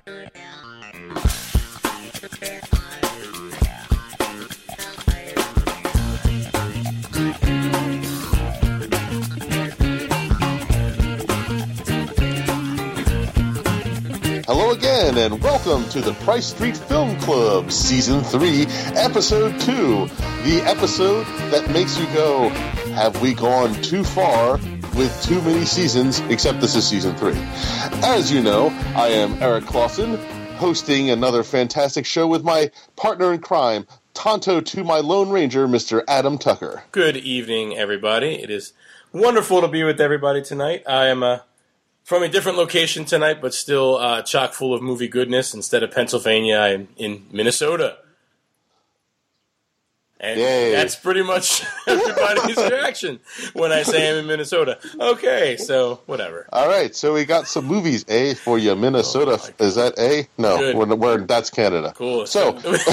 Hello again, and welcome to the Price Street Film Club, Season 3, Episode 2. The episode that makes you go, have we gone too far with too many seasons, except this is Season 3. As you know, I am Eric Clausen, hosting another fantastic show with my partner in crime, Tonto to my Lone Ranger, Mr. Adam Tucker. Good evening, everybody. It is wonderful to be with everybody tonight. I am from a different location tonight, but still chock full of movie goodness. Instead of Pennsylvania, I'm in Minnesota. And Yay. That's pretty much everybody's reaction when I say I'm in Minnesota. Okay, so whatever. All right, so we got some movies, for you, Minnesota. Is that A? No, that's Canada. Cool. So,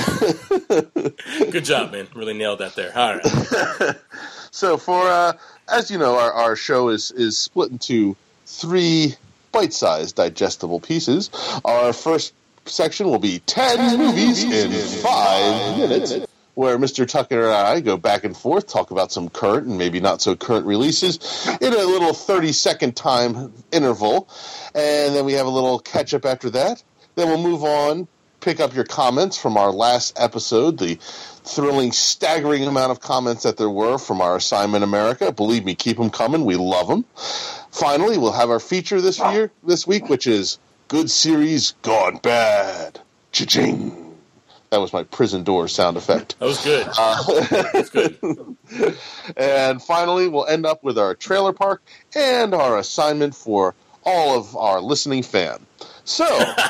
good job, man. Really nailed that there. All right. So for, as you know, our show is split into 3 bite-sized digestible pieces. Our first section will be 10 movies in 5 minutes, where Mr. Tucker and I go back and forth, talk about some current and maybe not so current releases in a little 30-second time interval. And then we have a little catch-up after that. Then we'll move on, pick up your comments from our last episode, the thrilling, staggering amount of comments that there were from our Assignment America. Believe me, keep them coming. We love them. Finally, we'll have our feature this week, which is Good Series Gone Bad. Cha-ching. That was my prison door sound effect. That was good. That's good. And finally, we'll end up with our trailer park and our assignment for all of our listening fan. So,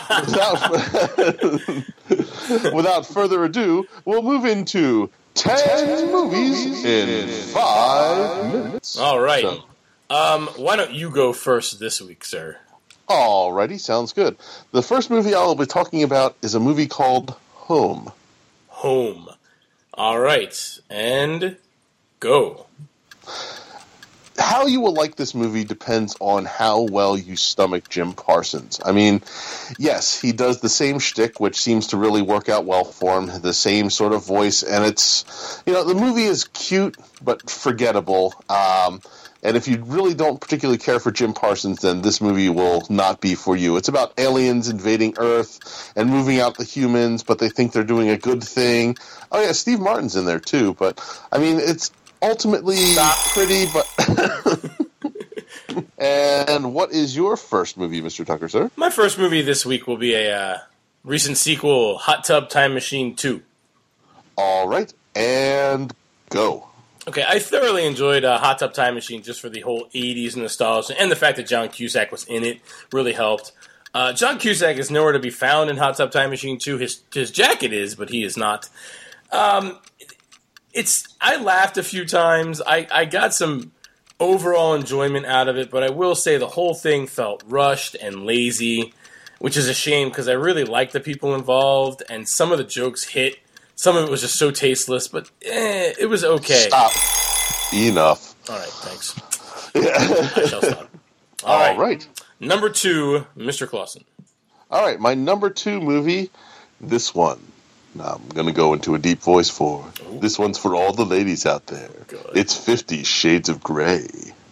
without further ado, we'll move into 10 movies in 5 minutes. All right. So, why don't you go first this week, sir? Alrighty, sounds good. The first movie I'll be talking about is a movie called Home. Home. All right, and go. How you will like this movie depends on how well you stomach Jim Parsons. I mean, yes, he does the same shtick, which seems to really work out well for him, the same sort of voice, and it's, the movie is cute but forgettable. And if you really don't particularly care for Jim Parsons, then this movie will not be for you. It's about aliens invading Earth and moving out the humans, but they think they're doing a good thing. Oh, yeah, Steve Martin's in there, too. But, I mean, it's ultimately pretty, but... And what is your first movie, Mr. Tucker, sir? My first movie this week will be a recent sequel, Hot Tub Time Machine 2. All right, and go. Okay, I thoroughly enjoyed Hot Tub Time Machine just for the whole 80s nostalgia, and the fact that John Cusack was in it really helped. John Cusack is nowhere to be found in Hot Tub Time Machine 2. His jacket is, but he is not. I laughed a few times. I got some overall enjoyment out of it, but I will say the whole thing felt rushed and lazy, which is a shame because I really liked the people involved, and some of the jokes hit. Some of it was just so tasteless, but it was okay. Stop. Enough. All right, thanks. I shall stop. All right. Number 2, Mr. Clausen. All right, my number 2 movie, this one. Now, I'm going to go into a deep voice for. Ooh. This one's for all the ladies out there. Good. It's 50 Shades of Grey.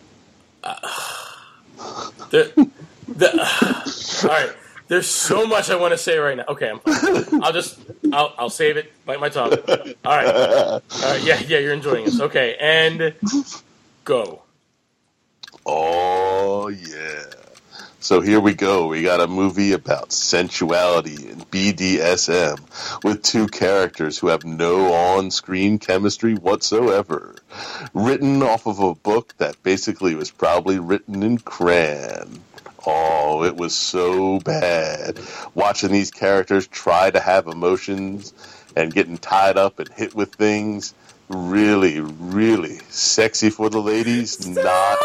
All right. There's so much I want to say right now. Okay, I'm fine. I'll save it. Bite my tongue. All right. Yeah, you're enjoying this. Okay, and go. Oh, yeah. So here we go. We got a movie about sensuality and BDSM with 2 characters who have no on-screen chemistry whatsoever. Written off of a book that basically was probably written in crayon. Oh, it was so bad. Watching these characters try to have emotions and getting tied up and hit with things. Really, really sexy for the ladies. Stop. Not.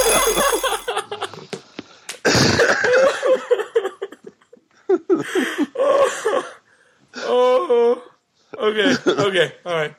Okay, all right.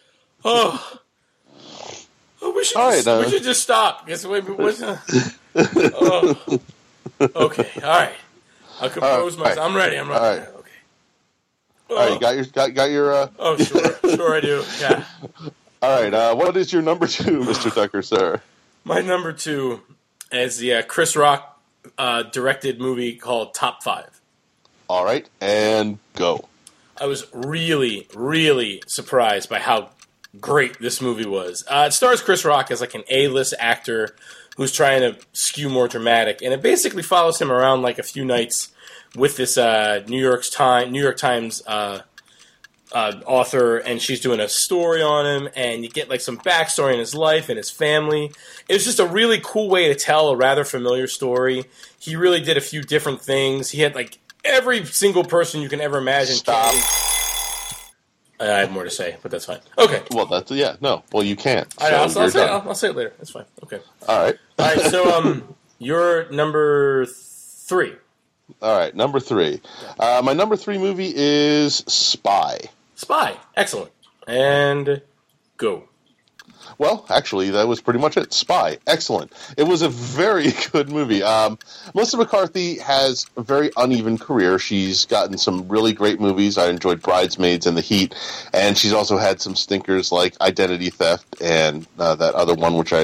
We should just stop. Okay, all right. I'll compose myself. I'm ready. All right. Okay. All right, got your. Oh, sure I do. Yeah. All right. What is your number 2, Mr. Tucker, sir? My number 2 is the Chris Rock directed movie called Top 5. All right, and go. I was really, really surprised by how great this movie was. It stars Chris Rock as like an A-list actor who's trying to skew more dramatic, and it basically follows him around like a few nights with this New York Times author, and she's doing a story on him, and you get like some backstory in his life and his family. It was just a really cool way to tell a rather familiar story. He really did a few different things. He had like every single person you can ever imagine. Stop. I have more to say, but that's fine. Okay. Well, Well, you can't. So I'll say it later. That's fine. Okay. All right. So, you're number 3. All right, number 3. My number 3 movie is Spy. Spy. Excellent. And go. Well, actually, that was pretty much it. Spy. Excellent. It was a very good movie. Melissa McCarthy has a very uneven career. She's gotten some really great movies. I enjoyed Bridesmaids and The Heat, and she's also had some stinkers like Identity Theft and that other one, which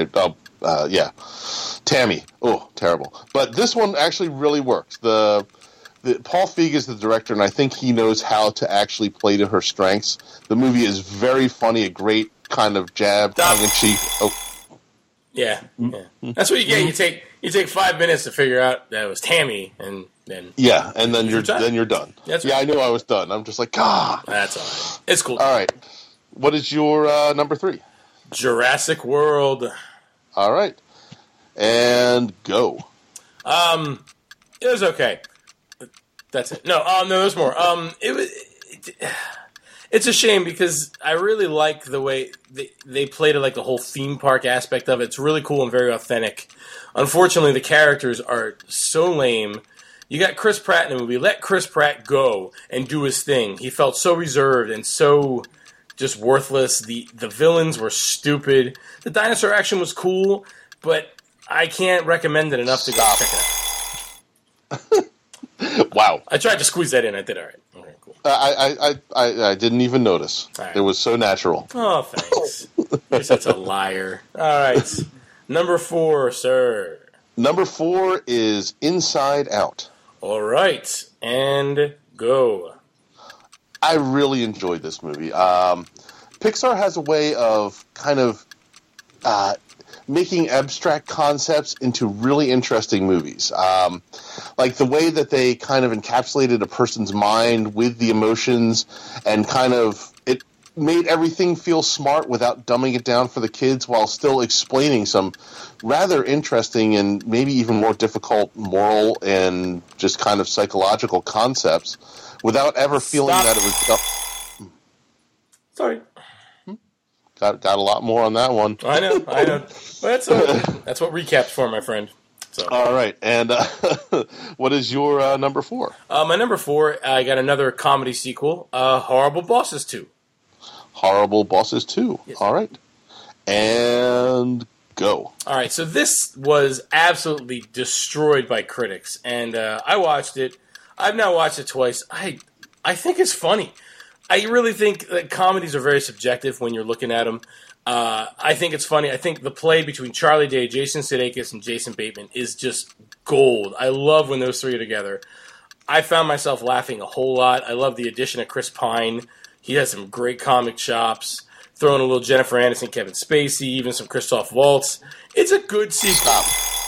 Tammy. Oh, terrible. But this one actually really works. Paul Feig is the director, and I think he knows how to actually play to her strengths. The movie is very funny, a great kind of jab, tongue-in-cheek. Oh. Yeah. That's what you get. You take 5 minutes to figure out that it was Tammy, and then you're done. That's right. I knew I was done. I'm just like, God. That's all right. It's cool. All right. What is your number 3? Jurassic World. All right. And go. It was okay. That's it. No, there's more. It's a shame because I really like the way they played it, like the whole theme park aspect of it. It's really cool and very authentic. Unfortunately, the characters are so lame. You got Chris Pratt in the movie. Let Chris Pratt go and do his thing. He felt so reserved and so just worthless. The villains were stupid. The dinosaur action was cool, but I can't recommend it enough to go check it out. Wow. I tried to squeeze that in. I did all right. Okay, cool. I didn't even notice. Right. It was so natural. Oh, thanks. You're such a liar. All right. Number 4, sir. Number 4 is Inside Out. All right. And go. I really enjoyed this movie. Pixar has a way of kind of making abstract concepts into really interesting movies. Like the way that they kind of encapsulated a person's mind with the emotions and kind of it made everything feel smart without dumbing it down for the kids while still explaining some rather interesting and maybe even more difficult moral and just kind of psychological concepts without ever feeling that it was... Sorry. Got a lot more on that one. I know. Well, that's what recap's for, my friend. So. All right, and what is your number 4? My number 4, I got another comedy sequel, Horrible Bosses 2. Horrible Bosses 2. Yes. All right, and go. All right, so this was absolutely destroyed by critics, and I watched it. I've now watched it twice. I think it's funny. I really think that comedies are very subjective when you're looking at them. I think it's funny. I think the play between Charlie Day, Jason Sudeikis, and Jason Bateman is just gold. I love when those three are together. I found myself laughing a whole lot. I love the addition of Chris Pine. He has some great comic chops. Throwing a little Jennifer Aniston, Kevin Spacey, even some Christoph Waltz. It's a good sequel.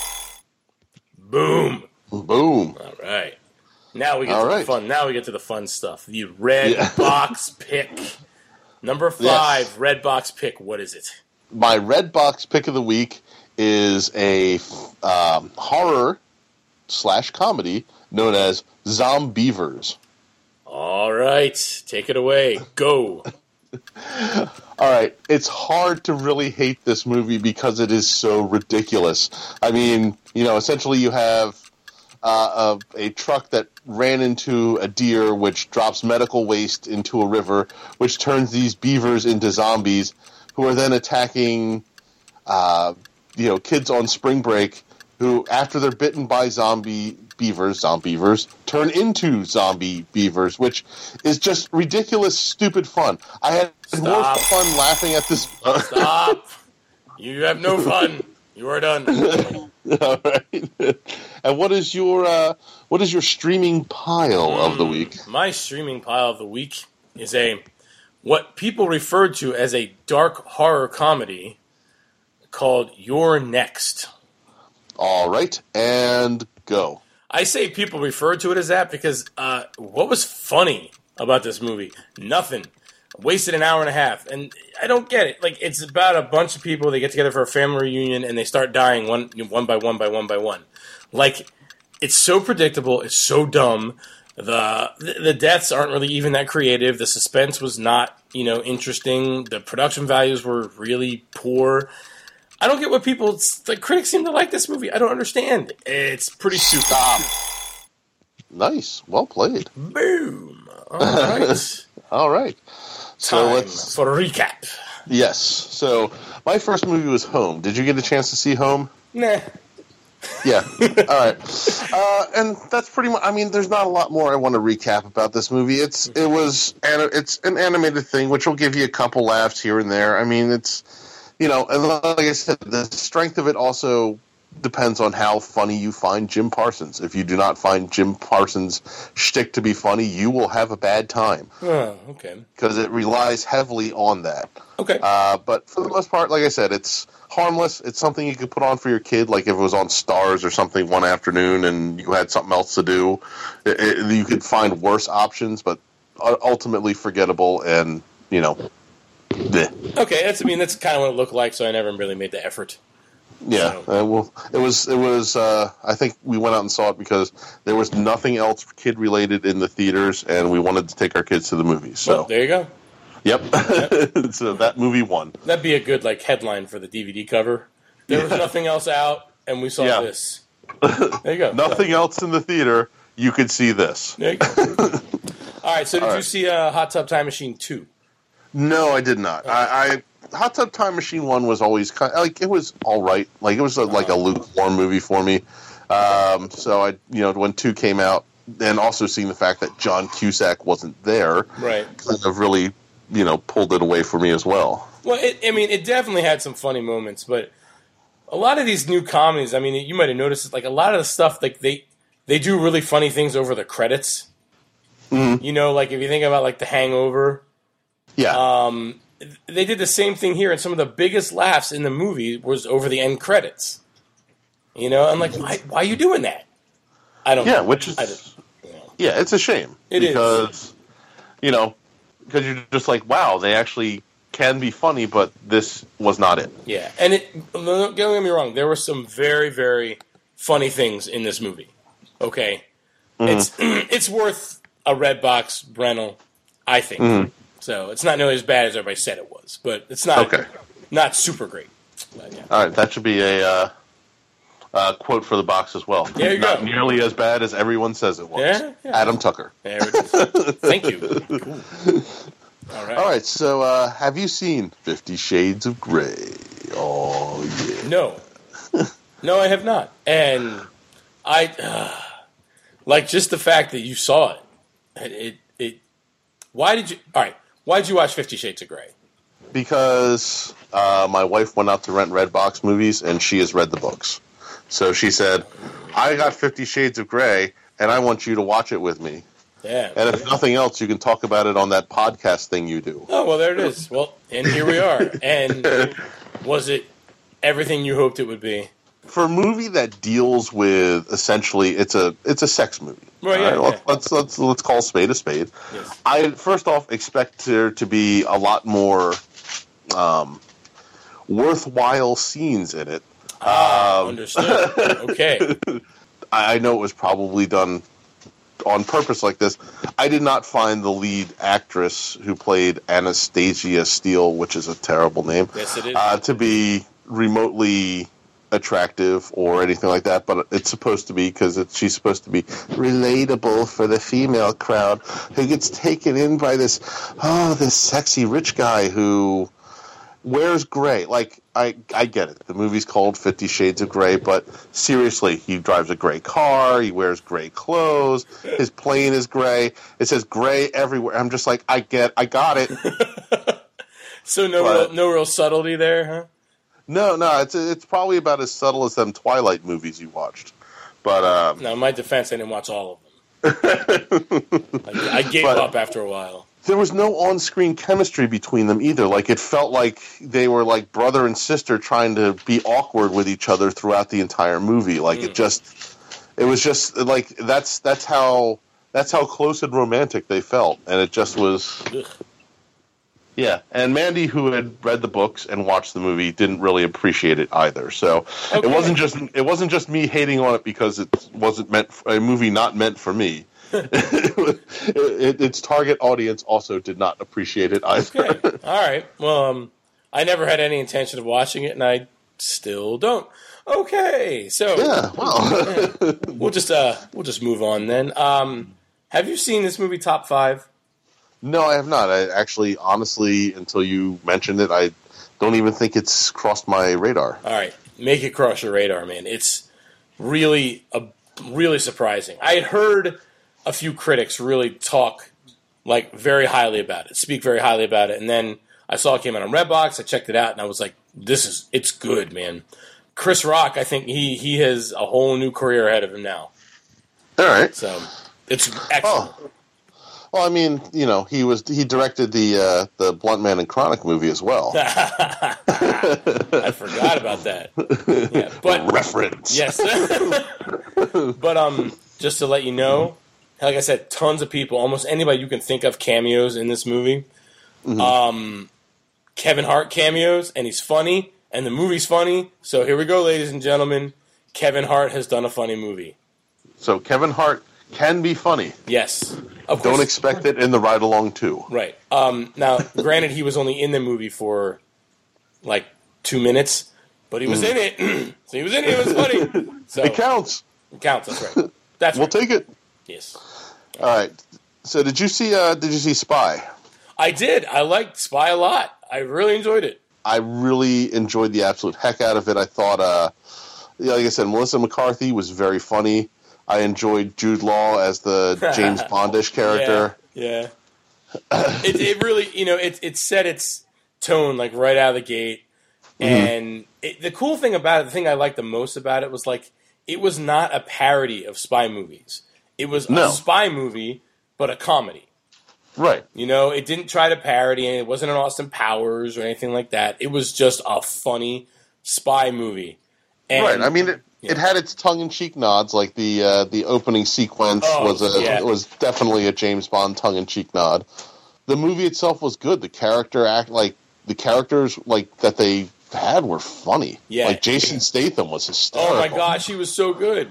Boom. Boom. All right. Now we get to the fun. Now we get to the fun stuff. The red box pick. Number 5, red box pick. What is it? My red box pick of the week is a horror / comedy known as Zombievers. All right, take it away. Go. All right, it's hard to really hate this movie because it is so ridiculous. I mean, essentially you have a truck that ran into a deer, which drops medical waste into a river, which turns these beavers into zombies, who are then attacking, kids on spring break, who, after they're bitten by zombie beavers, zombievers, turn into zombie beavers, which is just ridiculous, stupid fun. I had more fun laughing at this. Stop! You have no fun. You are done. All right. And what is your streaming pile of the week? My streaming pile of the week is what people referred to as a dark horror comedy called You're Next. All right, and go. I say people referred to it as that because what was funny about this movie? Nothing. Wasted an hour and a half, and I don't get it. Like, it's about a bunch of people, they get together for a family reunion, and they start dying one by one by one by one. Like, it's so predictable, it's so dumb. The deaths aren't really even that creative. The suspense was not, interesting. The production values were really poor. I don't get what the critics seem to like this movie. I don't understand. It's pretty stupid. Nice. Well played. Boom. All right. All right. So for a recap. Yes. So my first movie was Home. Did you get a chance to see Home? Nah. Yeah. All right. And that's pretty much. I mean, there's not a lot more I want to recap about this movie. It's an animated thing, which will give you a couple laughs here and there. I mean, it's and like I said, the strength of it also depends on how funny you find Jim Parsons. If you do not find Jim Parsons' shtick to be funny, you will have a bad time. Oh, okay. Because it relies heavily on that. Okay. But for the most part, like I said, it's harmless. It's something you could put on for your kid, like if it was on Stars or something one afternoon and you had something else to do. You could find worse options, but ultimately forgettable and, bleh. Okay, that's kind of what it looked like, so I never really made the effort. Yeah, well, it was. I think we went out and saw it because there was nothing else kid related in the theaters, and we wanted to take our kids to the movies. So well, there you go. Yep. So that movie won. That'd be a good headline for the DVD cover. There was nothing else out, and we saw this. There you go. Nothing else in the theater. You could see this. There you go. All right. So did you see Hot Tub Time Machine 2? No, I did not. Hot Tub Time Machine 1 was always it was all right. Like, it was a lukewarm movie for me. So I, when 2 came out, and also seeing the fact that John Cusack wasn't there, right, kind of really, pulled it away for me as well. Well, it definitely had some funny moments, but a lot of these new comedies, you might have noticed, a lot of the stuff, they do really funny things over the credits. Mm-hmm. If you think about, The Hangover. Yeah. They did the same thing here, and some of the biggest laughs in the movie was over the end credits. I'm like, why are you doing that? I don't know. Yeah, which is... Yeah, it's a shame. Because you're just like, wow, they actually can be funny, but this was not it. Yeah, and don't get me wrong, there were some very, very funny things in this movie. Okay? Mm-hmm. It's worth a Redbox rental, I think. Mm-hmm. So it's not nearly as bad as everybody said it was, but it's not super great. But, yeah. All right, that should be a quote for the box as well. There you not go. Nearly as bad as everyone says it was. Yeah. Adam Tucker. There it is. Thank you. Cool. All right. So have you seen 50 Shades of Grey? Oh, yeah. No, I have not. And I just the fact that you saw it. Why did you? All right. Why did you watch 50 Shades of Grey? Because my wife went out to rent Redbox movies, and she has read the books. So she said, I got 50 Shades of Grey, and I want you to watch it with me. Yeah. And if nothing else, you can talk about it on that podcast thing you do. Oh, well, there it is. Well, and here we are. And was it everything you hoped it would be? For a movie that deals with, essentially, it's a sex movie. Well, yeah, right? Let's call spade a spade. Yes. I first off expect there to be a lot more worthwhile scenes in it. Understood. Okay. I know it was probably done on purpose like this. I did not find the lead actress who played Anastasia Steele, which is a terrible name, yes, it is. To be remotely attractive or anything like that, but it's supposed to be because she's supposed to be relatable for the female crowd who gets taken in by this sexy rich guy who where's Gray? Like, I get it. The movie's called 50 Shades of Grey, but seriously, he drives a gray car, he wears gray clothes, his plane is gray, it says gray everywhere. I'm just like, I got it. So no real subtlety there, huh? No, it's probably about as subtle as them Twilight movies you watched. But now, in my defense, I didn't watch all of them. I gave up after a while. There was no on-screen chemistry between them either. Like, it felt like they were like brother and sister trying to be awkward with each other throughout the entire movie. Like, it was just like that's how close and romantic they felt, and it just was. Ugh. Yeah, and Mandy, who had read the books and watched the movie, didn't really appreciate it either. So Okay. it wasn't just me hating on it because it wasn't a movie not meant for me. Its target audience also did not appreciate it either. Okay. All right. Well, I never had any intention of watching it, and I still don't. Okay. So Yeah, well, we'll just move on then. Have you seen this movie Top 5? no, I have not. I actually, honestly, until you mentioned it, I don't even think it's crossed my radar. All right, make it cross your radar, man. It's really surprising. I had heard a few critics really talk like very highly about it, speak very highly about it, and then I saw it came out on Redbox. I checked it out, and I was like, it's good, man. Chris Rock, I think he has a whole new career ahead of him now. All right. So it's excellent. Oh. Well, I mean, he directed the Blunt Man and Chronic movie as well. I forgot about that. Yeah, but reference. yes. But just to let you know, like I said, tons of people, almost anybody you can think of cameos in this movie. Mm-hmm. Kevin Hart cameos, and he's funny, and the movie's funny. So here we go, ladies and gentlemen. Kevin Hart has done a funny movie. So Kevin Hart can be funny. Yes. Of course. Don't expect it in the ride along too. Right. Now, granted, he was only in the movie for like 2 minutes, but he was in it. So he was in it. It was funny. So It counts. It counts. That's right. We'll take it. Yes. All right. So did you see Spy? I did. I liked Spy a lot. I really enjoyed it. I really enjoyed the absolute heck out of it. I thought, like I said, Melissa McCarthy was very funny. I enjoyed Jude Law as the James Bondish character. Yeah. It really, it set its tone like right out of the gate. And the cool thing about it, the thing I liked the most about it was like it was not a parody of spy movies. It was a spy movie, but a comedy. Right. It didn't try to parody, and it wasn't an Austin Powers or anything like that. It was just a funny spy movie. And, right. I mean, it had its tongue-in-cheek nods, like the opening sequence was definitely a James Bond tongue-in-cheek nod. The movie itself was good. The characters that they had were funny. Yeah. Like Jason Statham was hysterical. Oh my gosh, he was so good.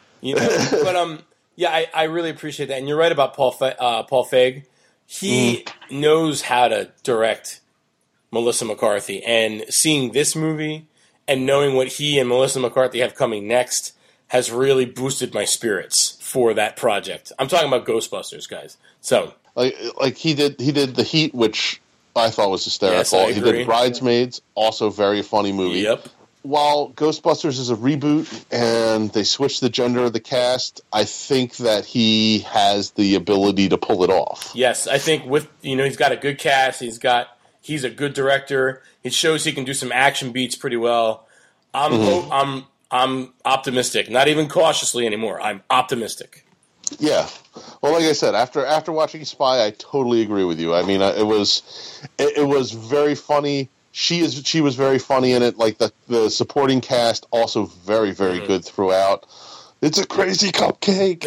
But I really appreciate that. And you're right about Paul Feig. He knows how to direct Melissa McCarthy, and seeing this movie and knowing what he and Melissa McCarthy have coming next has really boosted my spirits for that project. I'm talking about Ghostbusters, guys. So, like he did The Heat, which I thought was hysterical. Yes, I he agree. did Bridesmaids, also very funny movie. Yep. While Ghostbusters is a reboot and they switched the gender of the cast, I think that he has the ability to pull it off. Yes, I think with he's got a good cast. He's a good director. It shows he can do some action beats pretty well. I'm optimistic. Not even cautiously anymore. I'm optimistic. Yeah. Well, like I said, after watching Spy, I totally agree with you. I mean, it was very funny. She was very funny in it. Like the supporting cast, also very, very good throughout. It's a crazy cupcake.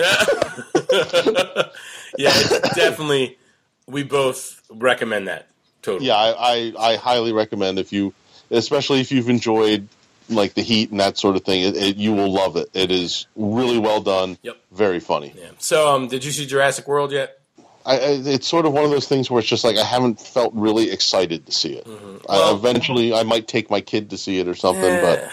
Yeah, it's definitely. We both recommend that. Totally. Yeah, I highly recommend especially if you've enjoyed like The Heat and that sort of thing. You will love it. It is really well done. Yep. Very funny. Yeah. So, did you see Jurassic World yet? It's sort of one of those things where it's just like I haven't felt really excited to see it. Well, eventually, I might take my kid to see it or something. But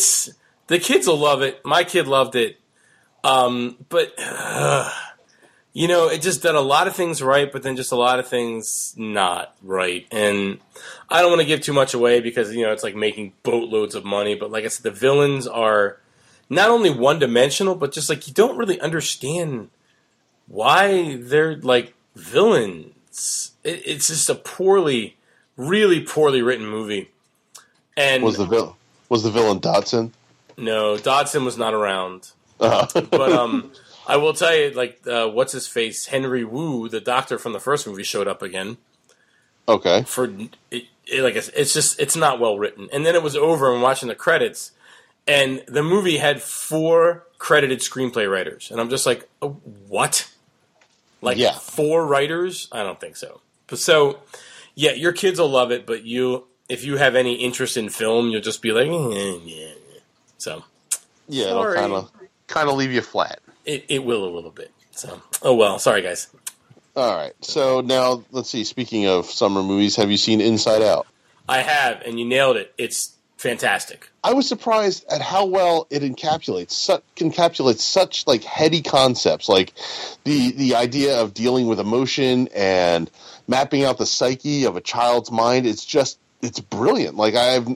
the kids will love it. My kid loved it, but it just did a lot of things right, but then just a lot of things not right. And I don't want to give too much away because, it's like making boatloads of money. But like I said, the villains are not only one-dimensional, but just like you don't really understand why they're like villains. It's just a really poorly written movie. And Was the villain Dodson? No, Dodson was not around. But I will tell you, like, what's his face? Henry Wu, the doctor from the first movie, showed up again. Okay. Like it's not well written. And then it was over, and watching the credits, and the movie had 4 credited screenplay writers, and I'm just like, oh, what? Like 4 writers? I don't think so. So, yeah, your kids will love it, but if you have any interest in film, you'll just be like, yeah. So, yeah, sorry. It'll kind of leave you flat. It will a little bit. So, oh well, sorry guys. All right, so now let's see. Speaking of summer movies, have you seen Inside Out? I have, and you nailed it. It's fantastic. I was surprised at how well it encapsulates such like heady concepts, like the idea of dealing with emotion and mapping out the psyche of a child's mind. It's brilliant. Like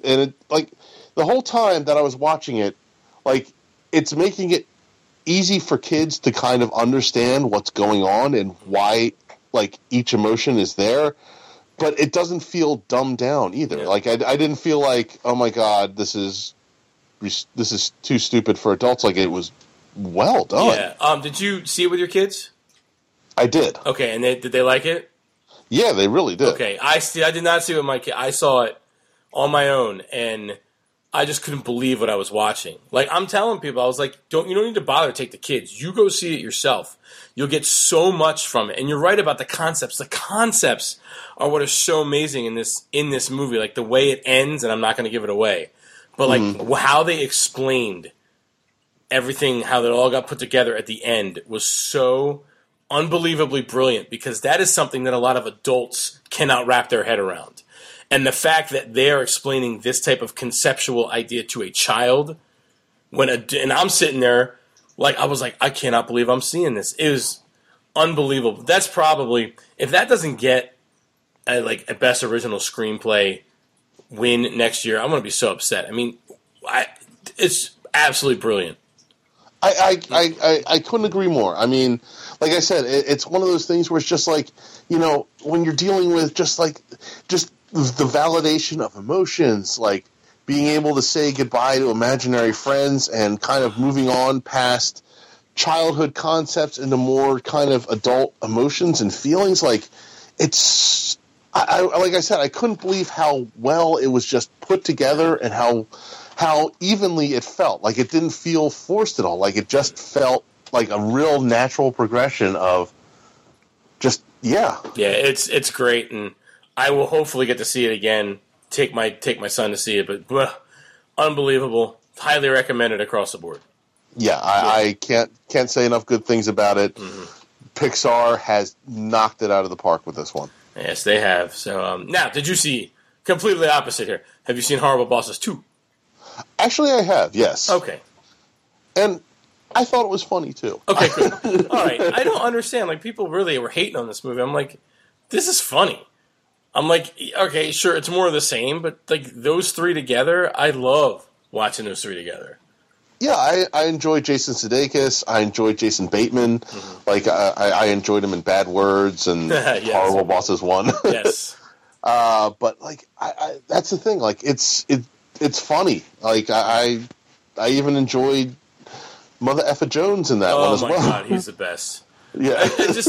the whole time that I was watching it, like it's making it easy for kids to kind of understand what's going on and why like each emotion is there. But it doesn't feel dumbed down either. Yeah. Like I didn't feel like, oh my god, this is too stupid for adults. Like it was well done. Yeah. Did you see it with your kids? I did. Okay, and did they like it? Yeah, they really did. Okay, I did not see it with my kid. I saw it on my own, and I just couldn't believe what I was watching. Like I'm telling people, I was like, you don't need to bother to take the kids. You go see it yourself. You'll get so much from it. And you're right about the concepts. The concepts are what are so amazing in this movie. Like the way it ends, and I'm not going to give it away, but like how they explained everything, how it all got put together at the end was so unbelievably brilliant, because that is something that a lot of adults cannot wrap their head around. And the fact that they're explaining this type of conceptual idea to a child, and I'm sitting there, like I was like, I cannot believe I'm seeing this. It was unbelievable. That's probably, if that doesn't get a best original screenplay win next year, I'm going to be so upset. I mean, it's absolutely brilliant. I couldn't agree more. I mean, like I said, it's one of those things where it's just like, when you're dealing with just the validation of emotions, like being able to say goodbye to imaginary friends and kind of moving on past childhood concepts into more kind of adult emotions and feelings. Like it's, like I said, I couldn't believe how well it was just put together and how evenly it felt. Like it didn't feel forced at all. Like it just felt like a real natural progression of just, yeah. Yeah, it's great, and I will hopefully get to see it again. Take my son to see it, but unbelievable. Highly recommended across the board. Yeah, I can't say enough good things about it. Mm-hmm. Pixar has knocked it out of the park with this one. Yes, they have. So now, did you see, completely opposite here, have you seen Horrible Bosses 2? Actually, I have, yes. Okay. And I thought it was funny, too. Okay, good. All right. I don't understand. Like, people really were hating on this movie. I'm like, this is funny. I'm like, okay, sure, it's more of the same, but like those three together, I love watching those three together. Yeah, I enjoy Jason Sudeikis. I enjoy Jason Bateman. Mm-hmm. Like I enjoyed him in Bad Words and yes. Horrible Bosses 1. Yes. But like I that's the thing. Like it's funny. Like I even enjoyed Mother Effa Jones in that one as well. Oh my god, he's the best. Yeah.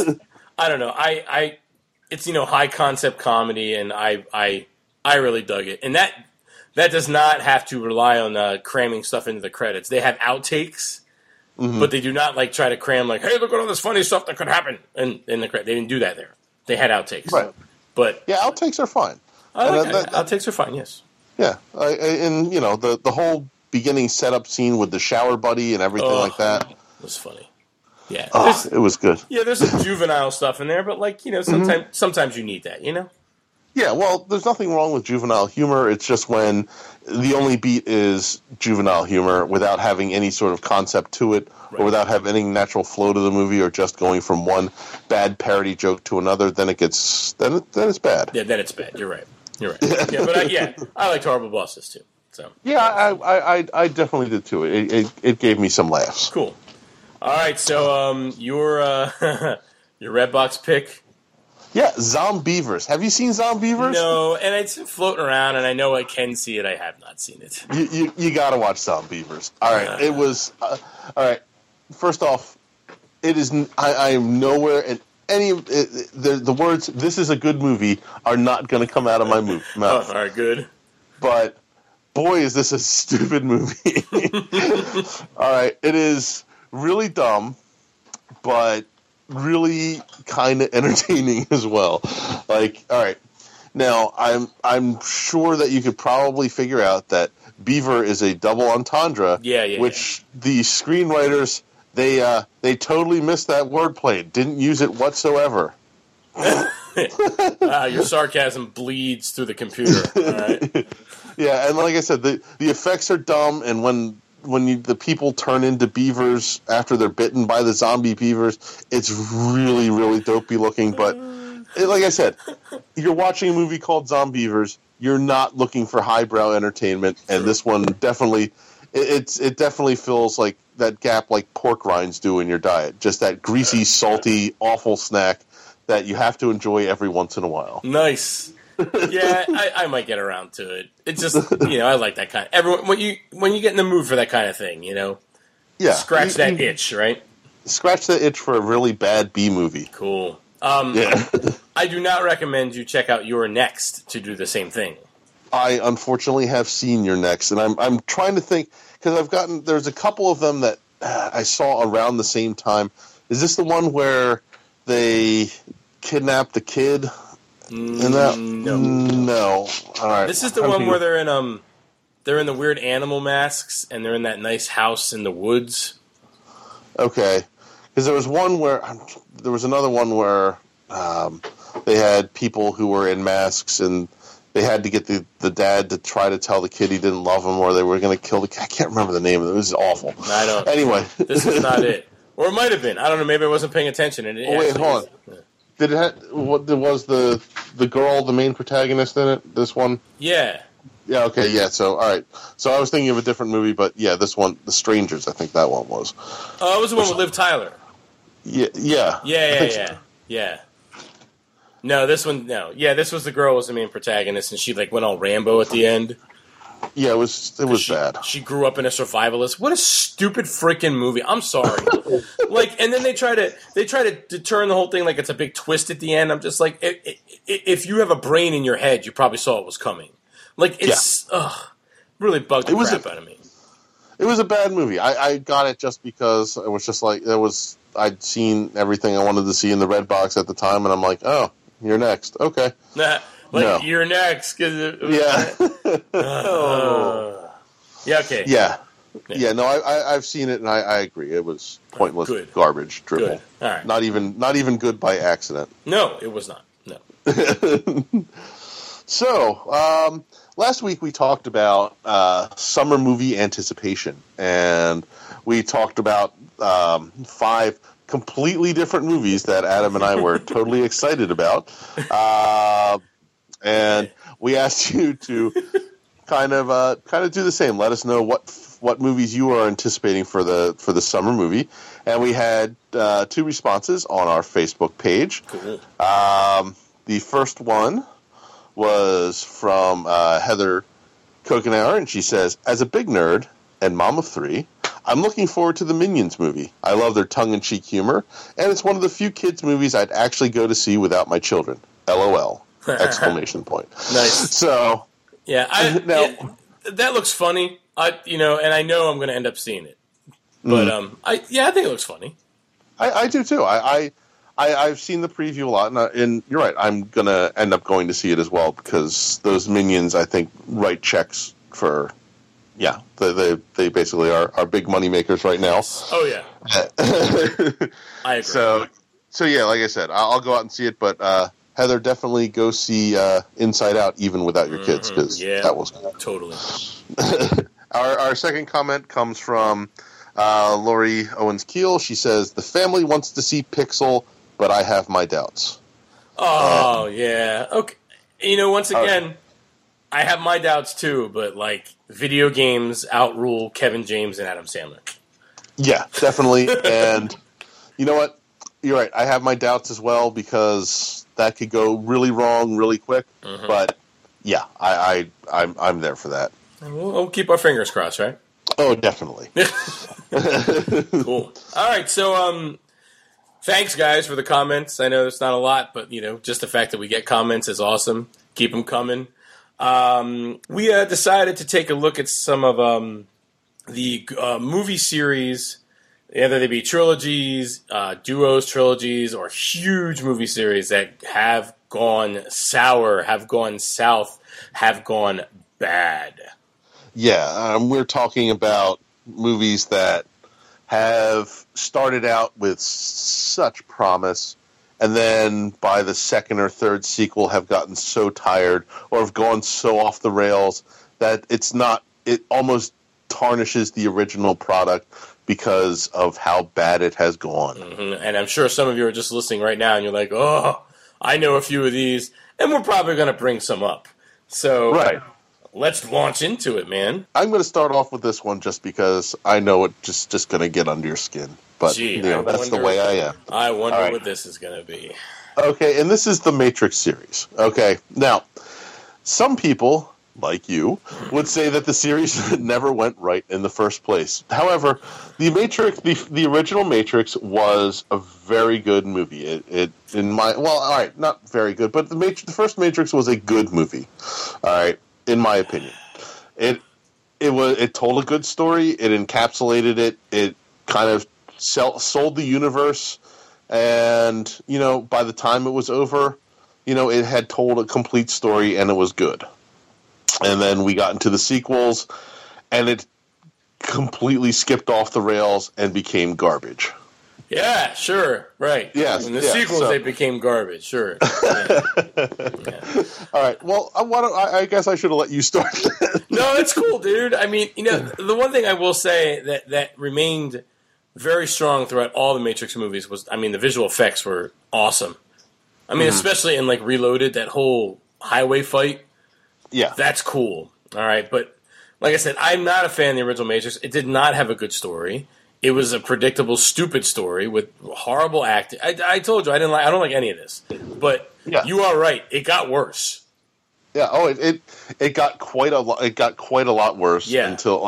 I don't know. It's high concept comedy, and I really dug it. And that does not have to rely on cramming stuff into the credits. They have outtakes, mm-hmm. but they do not like try to cram like, hey, look at all this funny stuff that could happen in the credits. They didn't do that there. They had outtakes, right? But yeah, outtakes are fine. Outtakes are fine. Yes. Yeah, and the whole beginning setup scene with the shower buddy and everything like that was funny. Yeah, it was good. Yeah, there's some juvenile stuff in there, but sometimes you need that, Yeah, well, there's nothing wrong with juvenile humor. It's just when the only beat is juvenile humor without having any sort of concept to it, or without having any natural flow to the movie, or just going from one bad parody joke to another. Then it gets then it's bad. Yeah, then it's bad. You're right. Yeah, but I liked Horrible Bosses too. So yeah, I definitely did too. It gave me some laughs. Cool. All right, so your your Redbox pick. Yeah, Zombievers. Have you seen Zombievers? No, and it's been floating around, and I know I can see it. I have not seen it. You got to watch Zombievers. All right, it was all right. First off, it is. I am nowhere in any of the words. This is a good movie are not going to come out of my mouth. Oh, all right, good. But boy, is this a stupid movie. All right, it is really dumb, but really kind of entertaining as well. Like, all right, now I'm sure that you could probably figure out that beaver is a double entendre. Which the screenwriters they totally missed that wordplay. Didn't use it whatsoever. Your sarcasm bleeds through the computer. All right. Yeah, and like I said, the effects are dumb, and when the people turn into beavers after they're bitten by the zombie beavers, it's really, really dopey looking. But like I said, you're watching a movie called Zombievers. You're not looking for highbrow entertainment, and this one definitely it definitely fills like that gap like pork rinds do in your diet. Just that greasy, salty, awful snack that you have to enjoy every once in a while. Nice. Yeah, I might get around to it. It's just, I like that kind of... Everyone, when you get in the mood for that kind of thing, Yeah. Scratch that itch, right? Scratch the itch for a really bad B movie. Cool. Yeah. I do not recommend you check out Your Next to do the same thing. I unfortunately have seen Your Next, and I'm trying to think, because there's a couple of them that I saw around the same time. Is this the one where they kidnap the kid? No. All right. This is the one where they're in the weird animal masks and they're in that nice house in the woods. Okay, because there was another one where they had people who were in masks and they had to get the dad to try to tell the kid he didn't love him, or they were going to kill the kid. I can't remember the name of it. It was awful. I don't. Anyway, this is not it, or it might have been. I don't know. Maybe I wasn't paying attention. And wait, hold on. Did it have, was the girl the main protagonist in it? This one? Yeah. Yeah, okay, yeah, so, all right. So I was thinking of a different movie, but yeah, this one, The Strangers, I think that one was. Oh, it was the one with Liv Tyler. Yeah. Yeah. No, this one, no. Yeah, this was the girl who was the main protagonist, and she, went all Rambo at the end. Yeah, it was bad. She grew up in a survivalist. What a stupid freaking movie. I'm sorry. And then they try to turn the whole thing like it's a big twist at the end. I'm just like, if you have a brain in your head, you probably saw it was coming. Really bugged the crap out of me. It was a bad movie. I got it just because it was just like I'd seen everything I wanted to see in the Redbox at the time, and I'm like, oh, You're Next. Okay. No. You're next. Yeah. Yeah, okay. Yeah. No, I've seen it, and I agree. It was pointless garbage dribble. Good. All right. Not even good by accident. No, it was not. No. So, last week we talked about summer movie anticipation, and we talked about 5 completely different movies that Adam and I were totally excited about. And we asked you to kind of do the same. Let us know what movies you are anticipating for the summer movie. And we had 2 responses on our Facebook page. Cool. The first one was from Heather Kokenauer, and she says, "As a big nerd and mom of 3, I'm looking forward to the Minions movie. I love their tongue-in-cheek humor, and it's one of the few kids' movies I'd actually go to see without my children. LOL. Exclamation point." Nice. So, yeah, that looks funny. And I know I'm going to end up seeing it. But I think it looks funny. I do too. I've seen the preview a lot, and you're right. I'm going to end up going to see it as well because those Minions, I think, write checks for. Yeah, they basically are big money makers right now. Oh yeah, I agree. So yeah, like I said, I'll go out and see it, but Heather, definitely go see Inside Out even without your kids, because that was totally. Our second comment comes from Lori Owens-Keel. She says, the family wants to see Pixel, but I have my doubts. Oh, yeah. Okay. You know, once again, I have my doubts too, but, like, video games outrule Kevin James and Adam Sandler. Yeah, definitely. And you know what? You're right. I have my doubts as well, because that could go really wrong really quick. Mm-hmm. But, yeah, I'm there for that. We'll keep our fingers crossed, right? Oh, definitely. Cool. All right, so thanks, guys, for the comments. I know it's not a lot, but, you know, just the fact that we get comments is awesome. Keep them coming. We decided to take a look at some of the movie series, whether they be trilogies, duos, trilogies, or huge movie series that have gone sour, have gone south, have gone bad. Yeah, we're talking about movies that have started out with such promise, and then by the second or third sequel have gotten so tired or have gone so off the rails that it almost tarnishes the original product because of how bad it has gone. Mm-hmm. And I'm sure some of you are just listening right now and you're like, oh, I know a few of these, and we're probably going to bring some up. So let's launch into it, man. I'm going to start off with this one just because I know it's just going to get under your skin. But that's the way I am. I wonder what this is going to be. Okay, and this is the Matrix series. Okay, now, some people, like you, would say that the series never went right in the first place. However, the original Matrix was a very good movie. Not very good, but the first Matrix was a good movie. All right, in my opinion, it told a good story. It encapsulated it. It kind of sold the universe, and by the time it was over, it had told a complete story, and it was good. And then we got into the sequels, and it completely skipped off the rails and became garbage. Yeah, sure, right. Yes, in the sequels, they became garbage. Sure. Yeah. All right. Well, I guess I should have let you start. No, it's cool, dude. I mean, the one thing I will say that remained very strong throughout all the Matrix movies was, the visual effects were awesome. Especially in, like, Reloaded, that whole highway fight. Yeah. That's cool. All right. But like I said, I'm not a fan of the original Matrix. It did not have a good story. It was a predictable, stupid story with horrible acting. I told you I don't like any of this. But you are right. It got worse. Yeah. Oh, it got quite a lot. It got quite a lot worse until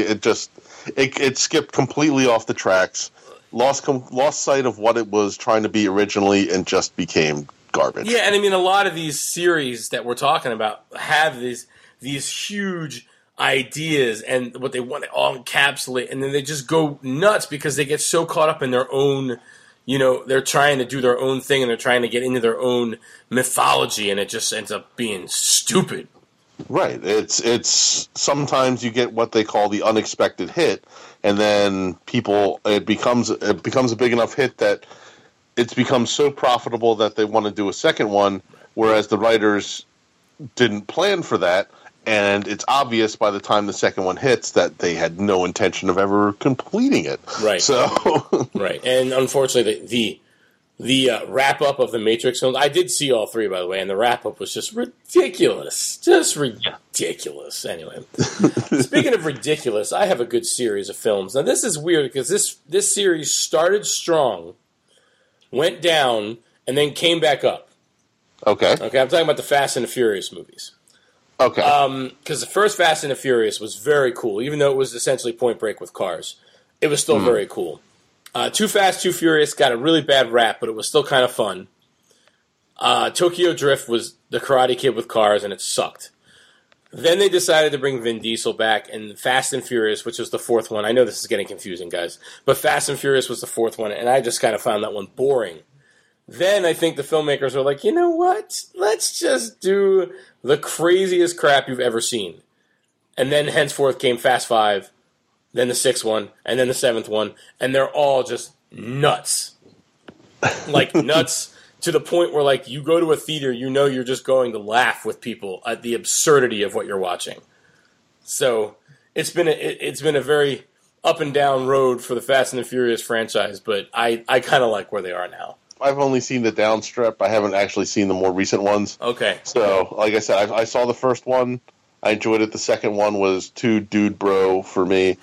it skipped completely off the tracks, lost sight of what it was trying to be originally, and just became garbage. Yeah, and a lot of these series that we're talking about have these huge ideas and what they want to all encapsulate, and then they just go nuts because they get so caught up in their own, they're trying to do their own thing and they're trying to get into their own mythology, and it just ends up being stupid. Right. It's sometimes you get what they call the unexpected hit, and then it becomes a big enough hit that it's become so profitable that they want to do a second one, whereas the writers didn't plan for that, and it's obvious by the time the second one hits that they had no intention of ever completing it. Right. So right. And unfortunately, the wrap-up of the Matrix films, I did see all three, by the way, and the wrap-up was just ridiculous. Just ridiculous. Anyway, speaking of ridiculous, I have a good series of films. Now, this is weird because this series started strong, went down, and then came back up. Okay. Okay, I'm talking about the Fast and the Furious movies. Okay. Because the first Fast and the Furious was very cool, even though it was essentially Point Break with cars. It was still very cool. Too Fast, Too Furious got a really bad rap, but it was still kind of fun. Tokyo Drift was the Karate Kid with cars, and it sucked. Then they decided to bring Vin Diesel back, and Fast and Furious, which was the fourth one. I know this is getting confusing, guys, but Fast and Furious was the fourth one, and I just kind of found that one boring. Then I think the filmmakers were like, you know what? Let's just do the craziest crap you've ever seen. And then henceforth came Fast 5, then the sixth one, and then the seventh one, and they're all just nuts. Like nuts to the point where, like, you go to a theater, you know you're just going to laugh with people at the absurdity of what you're watching. So it's been a very up and down road for the Fast and the Furious franchise, but I kind of like where they are now. I've only seen the downstrip. I haven't actually seen the more recent ones. Okay. So, like I said, I saw the first one. I enjoyed it. The second one was too dude bro for me.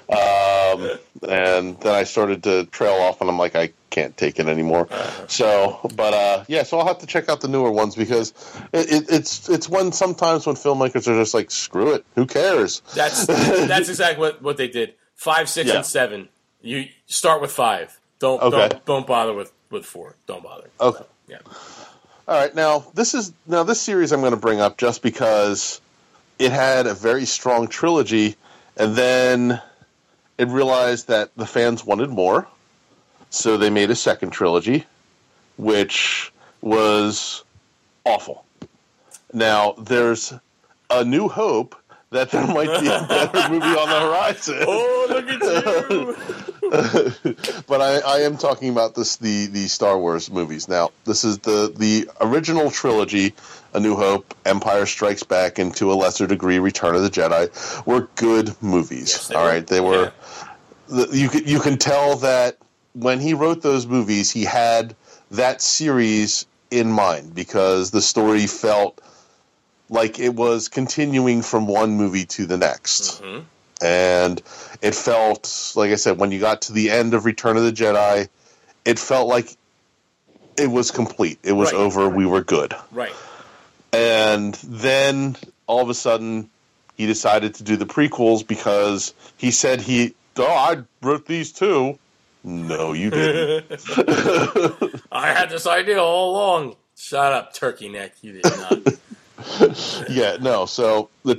And then I started to trail off, and I'm like, I can't take it anymore. So I'll have to check out the newer ones because it's when sometimes when filmmakers are just like, screw it, who cares? That's exactly what they did. 5, 6, and 7. You start with 5. Don't bother with 4. Don't bother. Okay. Yeah. All right. Now this series I'm going to bring up just because it had a very strong trilogy, and then it realized that the fans wanted more, so they made a second trilogy, which was awful. Now, there's a new hope that there might be a better movie on the horizon. Oh, look at you! But I am talking about the Star Wars movies. Now, this is the original trilogy, A New Hope, Empire Strikes Back, and to a lesser degree, Return of the Jedi, were good movies. Yes, all right, they were. Yeah. You can tell that when he wrote those movies, he had that series in mind because the story felt like it was continuing from one movie to the next. Mm-hmm. And it felt, like I said, when you got to the end of Return of the Jedi, it felt like it was complete. It was over. Right. We were good. Right. And then, all of a sudden, he decided to do the prequels because he said I wrote these too. No, you didn't. I had this idea all along. Shut up, turkey neck. You did not. Yeah, no. So the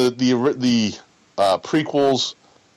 prequels.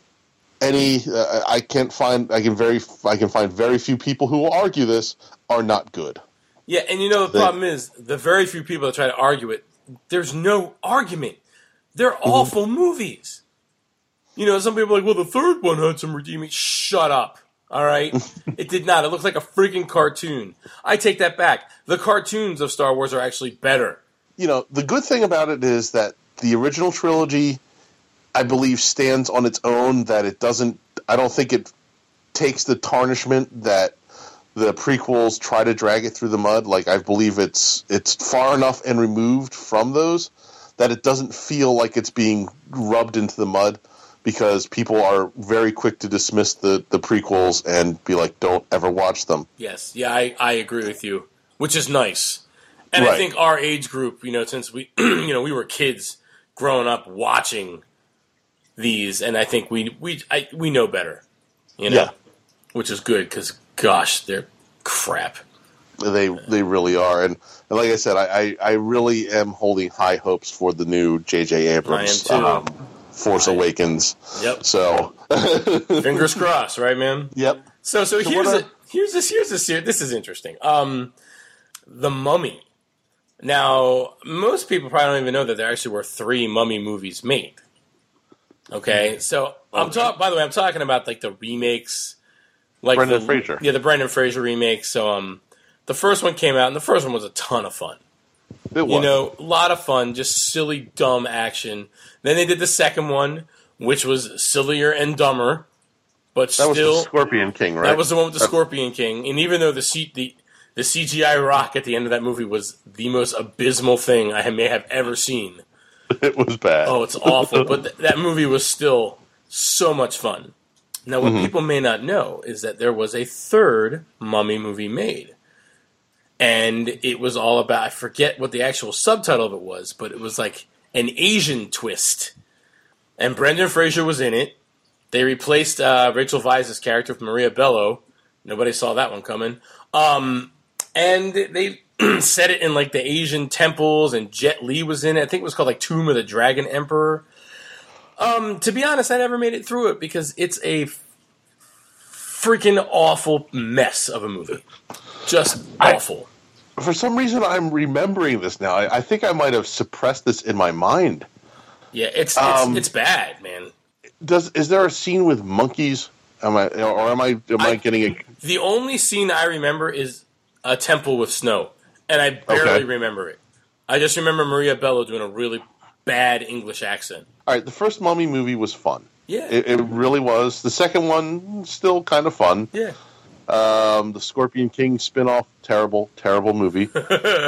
I can find very few people who will argue this are not good. Yeah, and the problem is the very few people that try to argue it. There's no argument. They're awful movies. Some people are like, well, the third one had some redeeming. Shut up. All right? It did not. It looked like a freaking cartoon. I take that back. The cartoons of Star Wars are actually better. The good thing about it is that the original trilogy, I believe, stands on its own, that it doesn't, I don't think it takes the tarnishment that the prequels try to drag it through the mud. Like, I believe it's far enough and removed from those that it doesn't feel like it's being rubbed into the mud, because people are very quick to dismiss the prequels and be like, don't ever watch them. Yes. Yeah, I agree with you, which is nice. And right. I think our age group, since we, we were kids growing up watching these, and I think we know better, Yeah. Which is good, because, gosh, they're crap. They really are. And like I said, I really am holding high hopes for the new J.J. Abrams. I am too. Force Awakens. Yep. So fingers crossed, right, man? Yep. So here's this this is interesting. The Mummy. Now, most people probably don't even know that there actually were 3 Mummy movies made. Okay, so by the way, I'm talking about like the remakes, like Brendan Fraser. Yeah, the Brendan Fraser remake. So the first one came out, and the first one was a ton of fun. It was. A lot of fun, just silly, dumb action. Then they did the second one, which was sillier and dumber, but that was the Scorpion King, right? That was the one with the Scorpion King. And even though the CGI rock at the end of that movie was the most abysmal thing I may have ever seen. It was bad. Oh, it's awful. But that movie was still so much fun. Now, what people may not know is that there was a third Mummy movie made. And it was all about, I forget what the actual subtitle of it was, but it was like an Asian twist. And Brendan Fraser was in it. They replaced Rachel Weisz's character with Maria Bello. Nobody saw that one coming. And they set it in like the Asian temples, and Jet Li was in it. I think it was called like Tomb of the Dragon Emperor. To be honest, I never made it through it because it's a freaking awful mess of a movie. Just awful. For some reason, I'm remembering this now. I think I might have suppressed this in my mind. Yeah, it's bad, man. Is there a scene with monkeys? Am I getting a... The only scene I remember is A Temple with Snow, and I barely remember it. I just remember Maria Bello doing a really bad English accent. All right, the first Mummy movie was fun. Yeah. It really was. The second one, still kind of fun. Yeah. The Scorpion King spinoff, terrible movie. But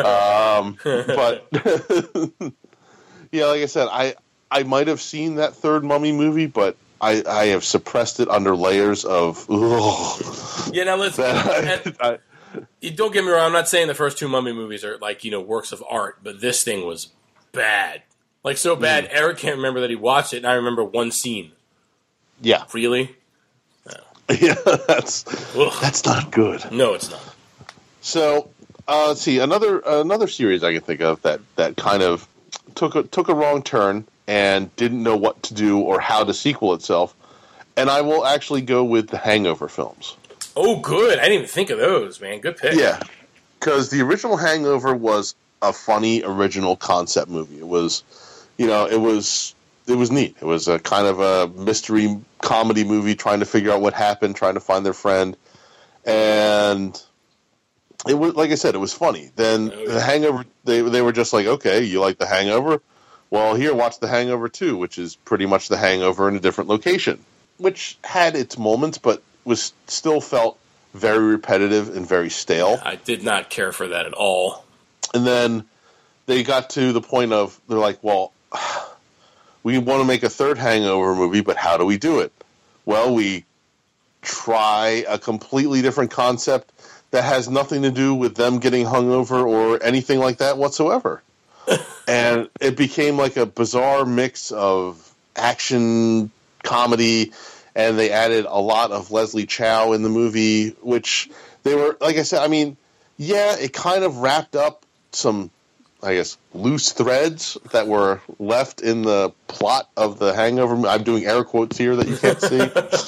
yeah, like I said, I might have seen that third Mummy movie, but I have suppressed it under layers of. Yeah, now let's. Don't get me wrong. I'm not saying the first two Mummy movies are like works of art, but this thing was bad. Like so bad, Eric can't remember that he watched it, and I remember one scene. Yeah. Really? No. Yeah, that's not good. No, it's not. So, let's see another series I can think of that kind of took a wrong turn and didn't know what to do or how to sequel itself, and I will actually go with the Hangover films. Oh, good! I didn't even think of those, man. Good pick. Yeah, because the original Hangover was a funny original concept movie. It was, it was neat. It was a kind of a mystery comedy movie trying to figure out what happened, trying to find their friend. And it was, like I said, it was funny. Then The Hangover, they were just like, okay, you like The Hangover? Well, here, watch The Hangover 2, which is pretty much The Hangover in a different location, which had its moments, but was still felt very repetitive and very stale. I did not care for that at all. And then they got to the point of, they're like, well, we want to make a third Hangover movie, but how do we do it? Well, we try a completely different concept that has nothing to do with them getting hungover or anything like that whatsoever. And it became like a bizarre mix of action, comedy, and they added a lot of Leslie Chow in the movie, which they were, like I said, I mean, yeah, it kind of wrapped up some, I guess, loose threads that were left in the plot of the Hangover. I'm doing air quotes here that you can't see.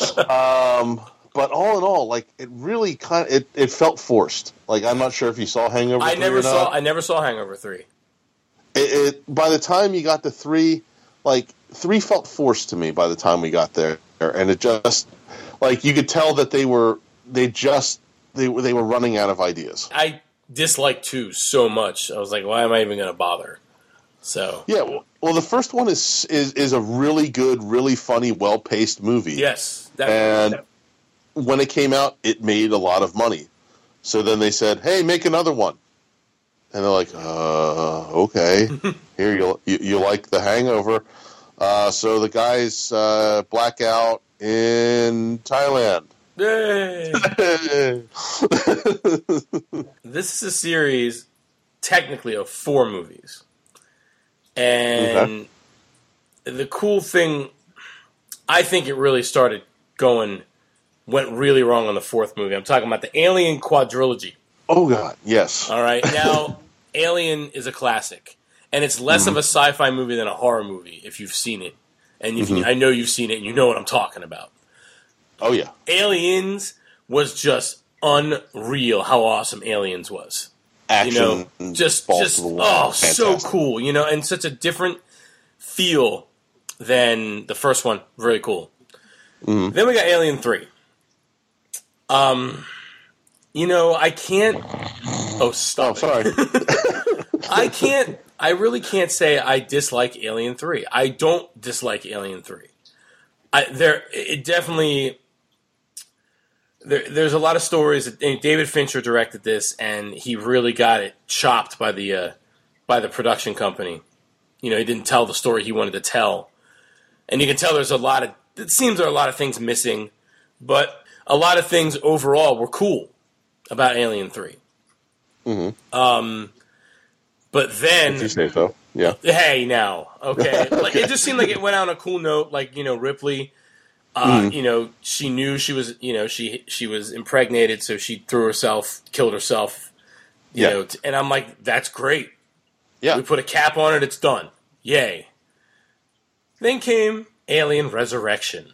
But all in all, like, it really it felt forced. Like, I'm not sure if you saw Hangover 3 or not. I never saw Hangover 3. By the time you got to 3, like, 3 felt forced to me by the time we got there. And it just, like, you could tell that they were running out of ideas. I disliked 2 so much. I was like, why am I even going to bother? So yeah, well, the first one is a really good, really funny, well-paced movie. Yes. And when it came out, it made a lot of money. So then they said, hey, make another one. And they're like, okay. Here, you like The Hangover. So the guys black out in Thailand. Yay! This is a series, technically, of 4 movies. And the cool thing, I think it really went really wrong on the 4th movie. I'm talking about the Alien quadrilogy. Oh, God, yes. All right, now, Alien is a classic. And it's less of a sci-fi movie than a horror movie, if you've seen it. And I know you've seen it, and you know what I'm talking about. Oh, yeah. Aliens was just unreal how awesome Aliens was. Action, just so cool, and such a different feel than the first one. Very cool. Then we got Alien 3. I can't... Oh, stop it. Sorry. I really can't say I dislike Alien 3. I don't dislike Alien 3. There's a lot of stories. David Fincher directed this, and he really got it chopped by the production company. He didn't tell the story he wanted to tell, and you can tell it seems there are a lot of things missing, but a lot of things overall were cool about Alien 3. But then, if you say so, yeah. Hey, now, okay. Like, it just seemed like it went out on a cool note. Like, Ripley, she knew she was, she was impregnated, so she killed herself. And I'm like, that's great. Yeah, we put a cap on it. It's done. Yay. Then came Alien Resurrection.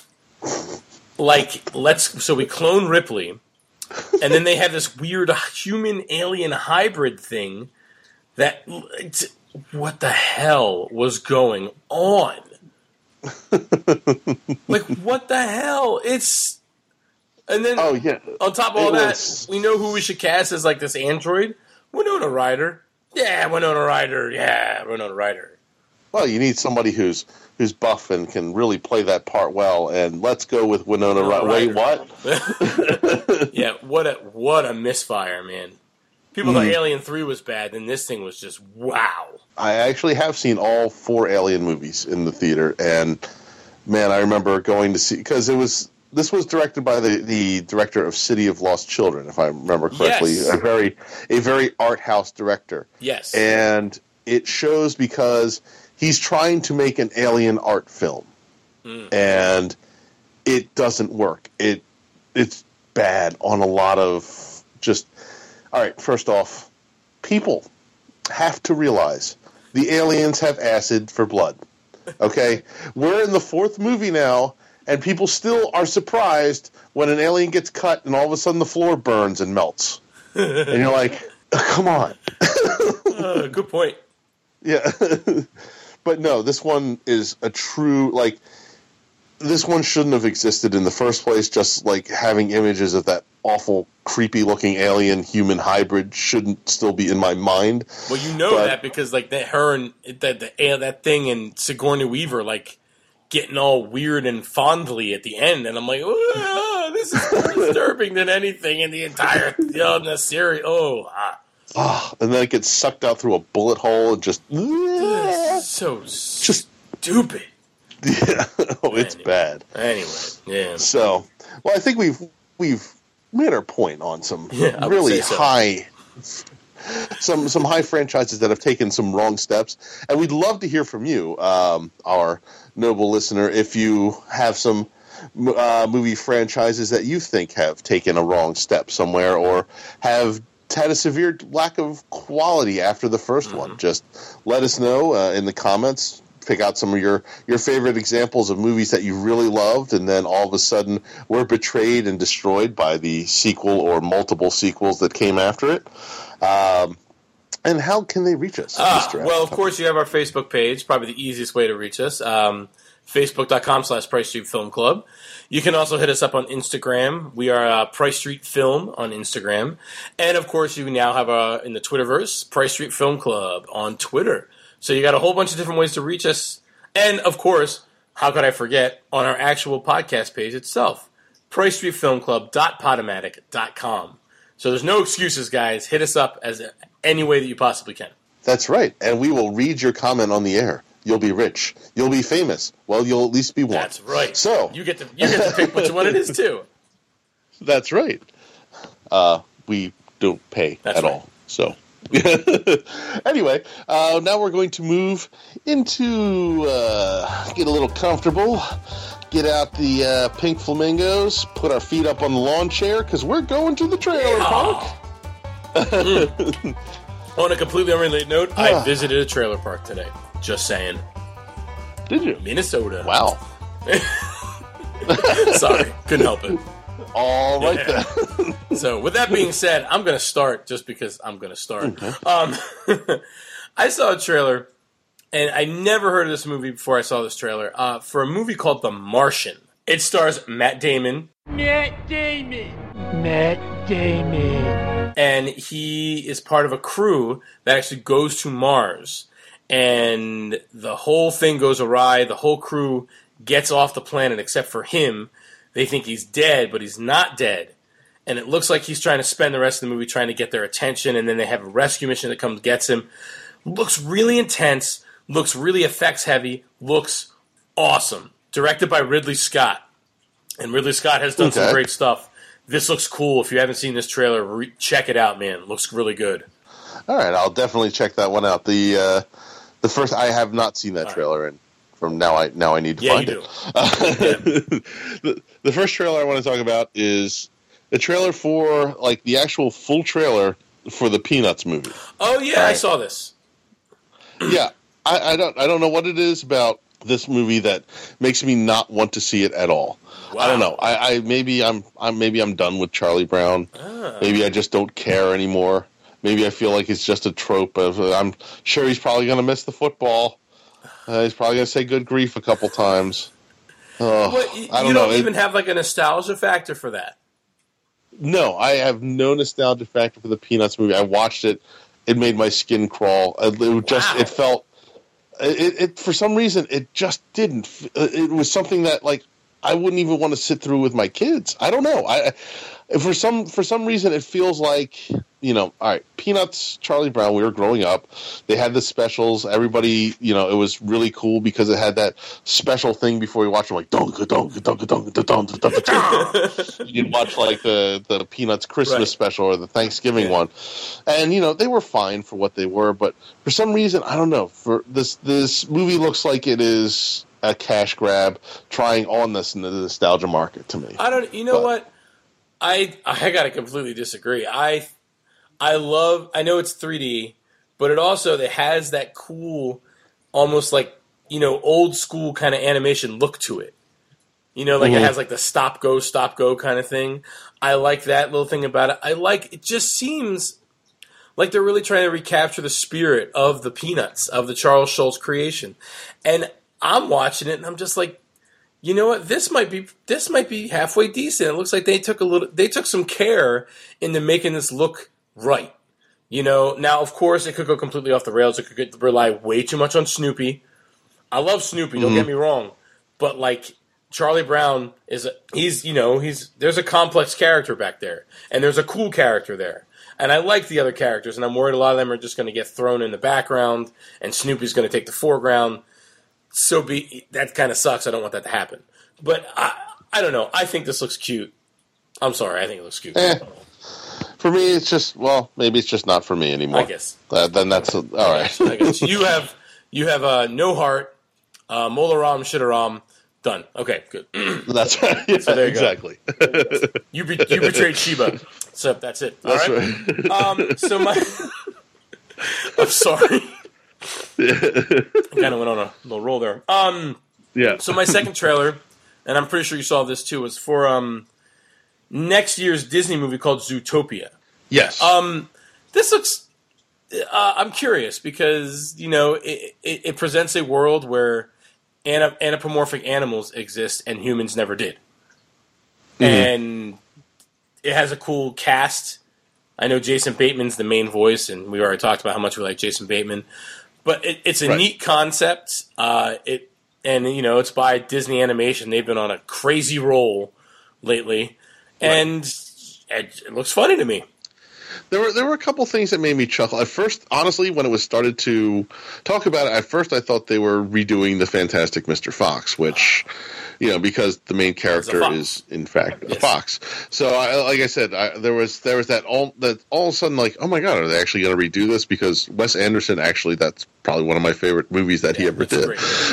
So we clone Ripley, and then they have this weird human-alien hybrid thing. What the hell was going on? Like, what the hell? And then, oh yeah, on top of all that, we know who we should cast as like this android. Winona Ryder. Yeah, Winona Ryder. Yeah, Winona Ryder. Well, you need somebody who's buff and can really play that part well. And let's go with Winona Ryder. Wait, what? Yeah, what a misfire, man. People thought Alien 3 was bad, and this thing was just wow. I actually have seen all 4 Alien movies in the theater, and man, I remember going to see, because this was directed by the director of City of Lost Children, if I remember correctly. Yes. A very art house director. Yes. And it shows because he's trying to make an alien art film, and it doesn't work. It's bad on a lot of just. All right, first off, people have to realize the aliens have acid for blood. Okay? We're in the 4th movie now, and people still are surprised when an alien gets cut and all of a sudden the floor burns and melts. And you're like, come on. Good point. Yeah. But no, this one is a true, like, this one shouldn't have existed in the first place. Just like having images of that awful, creepy-looking alien-human hybrid shouldn't still be in my mind. Well, you know that because like her and that thing and Sigourney Weaver like getting all weird and fondly at the end, and I'm like, oh, this is more disturbing than anything in the entire in the series. And then it gets sucked out through a bullet hole and just so stupid. Yeah, it's bad. Anyway, yeah. So, well, I think we've made our point on some really high, some high franchises that have taken some wrong steps, and we'd love to hear from you, our noble listener, if you have some movie franchises that you think have taken a wrong step somewhere or have had a severe lack of quality after the first one. Just let us know in the comments. Pick out some of your favorite examples of movies that you really loved, and then all of a sudden we're betrayed and destroyed by the sequel or multiple sequels that came after it. And how can they reach us, Mr. Well, of course, you have our Facebook page, probably the easiest way to reach us, facebook.com/Price Street Film Club. You can also hit us up on Instagram. We are Price Street Film on Instagram. And, of course, you now have in the Twitterverse, Price Street Film Club on Twitter. So you got a whole bunch of different ways to reach us. And, of course, how could I forget, on our actual podcast page itself, PriceStreetFilmClub.podomatic.com. So there's no excuses, guys. Hit us up as any way that you possibly can. That's right. And we will read your comment on the air. You'll be rich. You'll be famous. Well, you'll at least be one. That's right. So you get to pick which one it is, too. That's right. We don't pay at all. So... Anyway, now we're going to move into get a little comfortable, get out the pink flamingos, put our feet up on the lawn chair, because we're going to the trailer park. On a completely unrelated note, I visited a trailer park today. Just saying. Did you? Minnesota. Wow. Sorry, couldn't help it. All right then. So, with that being said, I'm going to start just because I'm going to start. Okay. I saw a trailer, and I never heard of this movie before I saw this trailer, for a movie called The Martian. It stars Matt Damon. And he is part of a crew that actually goes to Mars. And the whole thing goes awry. The whole crew gets off the planet except for him. They think he's dead, but he's not dead. And it looks like he's trying to spend the rest of the movie trying to get their attention, and then they have a rescue mission that comes gets him. Looks really intense, looks really effects-heavy, looks awesome. Directed by Ridley Scott. And Ridley Scott has done some great stuff. This looks cool. If you haven't seen this trailer, check it out, man. It looks really good. All right, I'll definitely check that one out. The first, I have not seen that trailer, and from now I need to find it. The first trailer I want to talk about is the trailer for, like, the actual full trailer for the Peanuts movie. Oh yeah, I saw this. Yeah, I don't know what it is about this movie that makes me not want to see it at all. Wow. I don't know. Maybe I'm done with Charlie Brown. Maybe I just don't care anymore. Maybe I feel like it's just a trope of I'm sure he's probably going to miss the football. He's probably going to say good grief a couple times. I don't know. Even have like a nostalgia factor for that. No, I have no nostalgia factor for the Peanuts movie. I watched it. It made my skin crawl. It felt, for some reason, it just didn't. It was something that, like, I wouldn't even want to sit through with my kids. I don't know. For some reason, it feels like, all right, Peanuts, Charlie Brown, we were growing up. They had the specials. Everybody, it was really cool because it had that special thing before you watch them, like, donka, donka, donka, donka, donka, donka, donka. You'd watch, like, the Peanuts Christmas special or the Thanksgiving one. And, they were fine for what they were. But for some reason, I don't know, for this movie looks like it is a cash grab trying on this in the nostalgia market to me. What? I gotta completely disagree. I know it's 3D, but it has that cool, almost like, old school kind of animation look to it. It has like the stop go kind of thing. I like that little thing about it. It just seems like they're really trying to recapture the spirit of the Peanuts, of the Charles Schulz creation. And I'm watching it and I'm just like, you know what? This might be halfway decent. It looks like they took some care into making this look right. Now of course it could go completely off the rails. It could rely way too much on Snoopy. I love Snoopy. Don't get me wrong, but like Charlie Brown there's a complex character back there, and there's a cool character there, and I like the other characters, and I'm worried a lot of them are just going to get thrown in the background, and Snoopy's going to take the foreground. That kind of sucks. I don't want that to happen. But I don't know. I think this looks cute. I'm sorry. I think it looks cute. For me, it's just, maybe it's just not for me anymore. I guess. Then that's all right. I guess. You have No Heart, Molaram, Shitaram, done. Okay, good. That's right. Yeah, so there you exactly. Go. You betrayed Sheba. So that's it. All that's right. I'm sorry. Kind of went on a little roll there. So my second trailer, and I'm pretty sure you saw this too, was for next year's Disney movie called Zootopia. Yes. This looks. I'm curious because it presents a world where anthropomorphic animals exist and humans never did, and it has a cool cast. I know Jason Bateman's the main voice, and we already talked about how much we like Jason Bateman. But it's a neat concept. It's by Disney Animation. They've been on a crazy roll lately, and it looks funny to me. There were a couple things that made me chuckle. At first, honestly, when it was started to talk about it, at first I thought they were redoing the Fantastic Mr. Fox, which, because the main character is in fact a fox. So, like I said, there was that all of a sudden, like, oh my god, are they actually going to redo this? Because Wes Anderson, actually, that's probably one of my favorite movies that he ever did.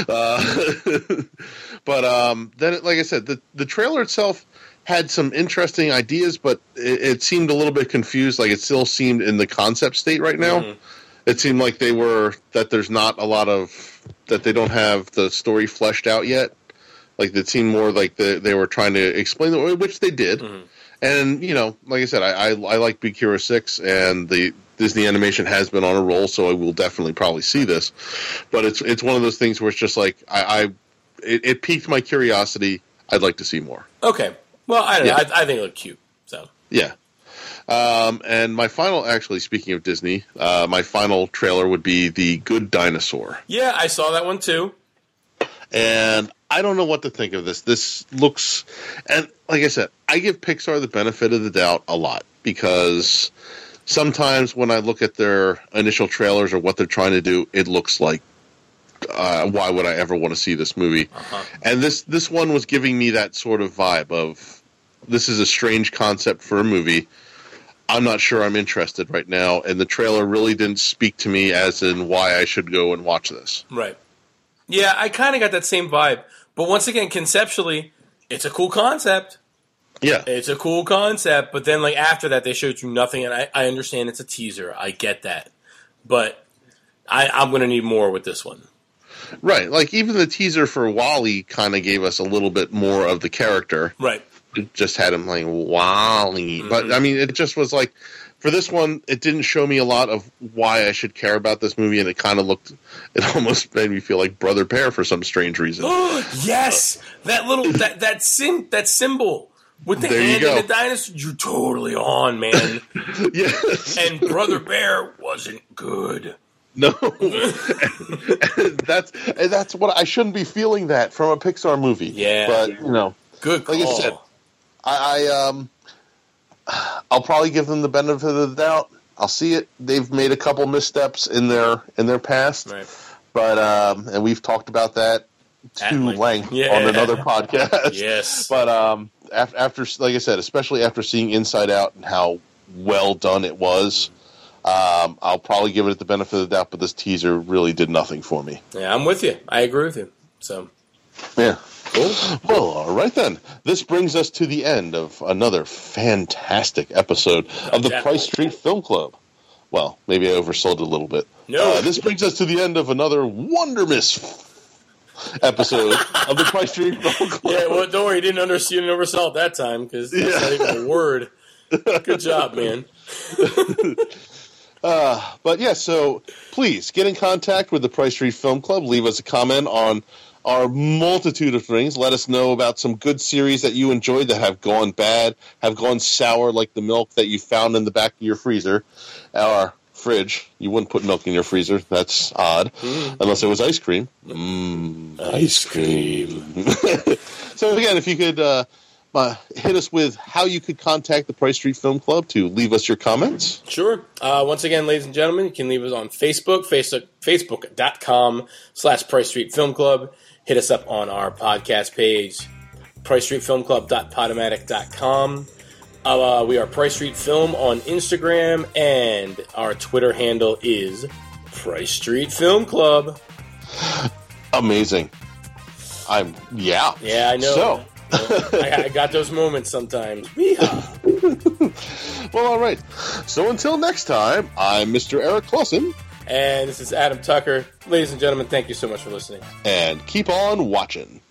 But then, like I said, the trailer itself had some interesting ideas, but it seemed a little bit confused. Like, it still seemed in the concept state right now. Mm-hmm. It seemed like there's not a lot of, that they don't have the story fleshed out yet. Like, it seemed more like they were trying to explain it, which they did. Mm-hmm. And, like I said, I like Big Hero 6, and the Disney Animation has been on a roll, so I will definitely probably see this. But it's one of those things where it's just like, it piqued my curiosity. I'd like to see more. Okay. Well, I don't know. I think it looked cute. So yeah. And my final, actually, speaking of Disney, my final trailer would be The Good Dinosaur. Yeah, I saw that one too. And I don't know what to think of this. This looks, and like I said, I give Pixar the benefit of the doubt a lot, because sometimes when I look at their initial trailers or what they're trying to do, it looks like, why would I ever want to see this movie? Uh-huh. And this one was giving me that sort of vibe of, this is a strange concept for a movie. I'm not sure I'm interested right now, and the trailer really didn't speak to me as in why I should go and watch this. Right. Yeah, I kind of got that same vibe. But once again, conceptually, it's a cool concept. Yeah. It's a cool concept, but then like after that, they showed you nothing, and I understand it's a teaser. I get that. But I'm going to need more with this one. Right. Like, even the teaser for WALL-E kind of gave us a little bit more of the character. Right. It just had him like, WALL-E. Mm-hmm. But, I mean, it just was like, for this one, it didn't show me a lot of why I should care about this movie, and it kind of looked, it almost made me feel like Brother Bear for some strange reason. Oh, yes! That little, that symbol With the There you hand go. and the dinosaur, you're totally on, man. Yes. And Brother Bear wasn't good. No. that's what I shouldn't be feeling that from a Pixar movie. Yeah. But, you know, Good call. like I said, I'll probably give them the benefit of the doubt. I'll see it. They've made a couple missteps in their past. Right. But and we've talked about that to length on another podcast. Yes. But after, like I said, especially after seeing Inside Out and how well done it was, I'll probably give it the benefit of the doubt. But this teaser really did nothing for me. Yeah, I'm with you. I agree with you. So, yeah. cool. Well, all right then. This brings us to the end of another fantastic episode of the Price Street Film Club. Well, maybe I oversold it a little bit. No. This brings us to the end of another Wondermiss episode of the Price Street Film Club. Yeah, well, don't worry. You didn't oversell it that time because that's not even a word. Good job, man. But yeah, so please get in contact with the Price Street Film Club. Leave us a comment on our multitude of things. Let us know about some good series that you enjoyed that have gone bad, have gone sour like the milk that you found in the back of your freezer or fridge. You wouldn't put milk in your freezer. That's odd. Unless it was ice cream. Ice cream. So again, if you could hit us with how you could contact the Price Street Film Club to leave us your comments. Sure. Once again, ladies and gentlemen, you can leave us on Facebook, facebook.com/Price Street Film Club. Hit us up on our podcast page, pricestreetfilmclub.podomatic.com. We are Price Street Film on Instagram, and our Twitter handle is Price Street Film Club. Amazing. Yeah, I know. So. I got those moments sometimes. Well, all right. So until next time, I'm Mr. Eric Clausen. And this is Adam Tucker. Ladies and gentlemen, thank you so much for listening. And keep on watching.